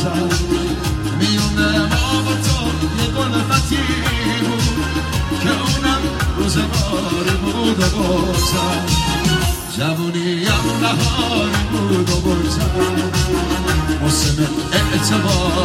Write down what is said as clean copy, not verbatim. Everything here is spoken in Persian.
بازم میونه ما با تو یه گلفتی بود که اونم روزگاری بود و بازم جوونیم بهاری بود و بازم موسم اعتبار